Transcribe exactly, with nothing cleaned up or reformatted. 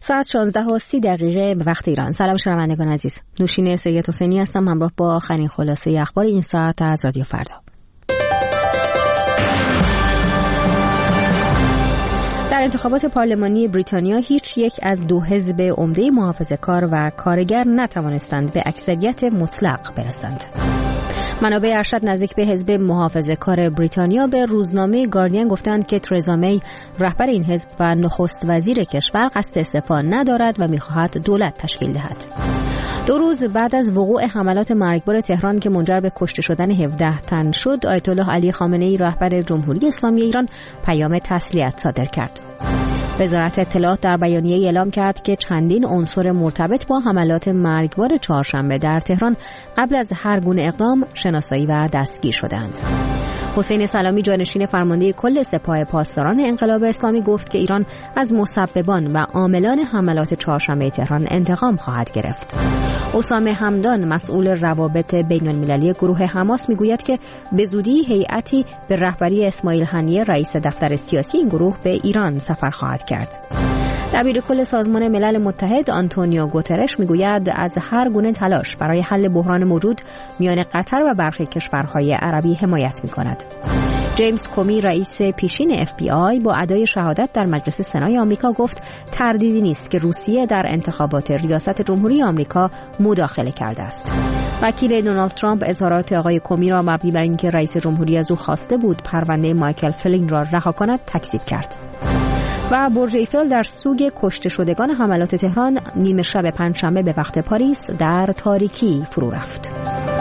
ساعت شانزده و سی دقیقه به وقت ایران. سلام شنوندگان عزیز. نوشین سید حسینی هستم همراه با آخرین خلاصه اخبار این ساعت از رادیو فردا. در انتخابات پارلمانی بریتانیا هیچ یک از دو حزب عمده محافظه‌کار و کارگر نتوانستند به اکثریت مطلق برسند. منابع ارشد نزدیک به حزب محافظه‌کار بریتانیا به روزنامه گاردین گفتند که ترزا می رهبر این حزب و نخست وزیر کشور قصد استعفا ندارد و می‌خواهد دولت تشکیل دهد. دو روز بعد از وقوع حملات مرگبار تهران که منجر به کشته شدن هفده تن شد، آیت الله علی خامنه‌ای رهبر جمهوری اسلامی ایران پیام تسلیت صادر کرد. وزارت اطلاعات در بیانیه‌ای اعلام کرد که چندین عنصر مرتبط با حملات مرگبار چهارشنبه در تهران قبل از هر گونه اقدام شناسایی و دستگیر شدند. حسین سلامی جانشین فرمانده کل سپاه پاسداران انقلاب اسلامی گفت که ایران از مسببان و عاملان حملات چهارشنبه تهران انتقام خواهد گرفت. اسامه همدان مسئول روابط بین‌المللی گروه حماس میگوید که به زودی هیئتی به رهبری اسماعیل هنیه رئیس دفتر سیاسی این گروه به ایران سفر خواهد کرد. دبیر کل سازمان ملل متحد آنتونیو گوترش میگوید از هر گونه تلاش برای حل بحران موجود میان قطر و برخی کشورهای عربی حمایت میکند. جیمز کومی رئیس پیشین اف بی آی با ادای شهادت در مجلس سنای آمریکا گفت تردیدی نیست که روسیه در انتخابات ریاست جمهوری آمریکا مداخله کرده است. وکیل دونالد ترامپ اظهارات آقای کومی را مبنی بر اینکه رئیس جمهوری از او خواسته بود پرونده مایکل فلین را رها کند تکذیب کرد. و برج ایفل در سوگ کشته شدگان حملات تهران نیمه شب پنجشنبه به وقت پاریس در تاریکی فرو رفت.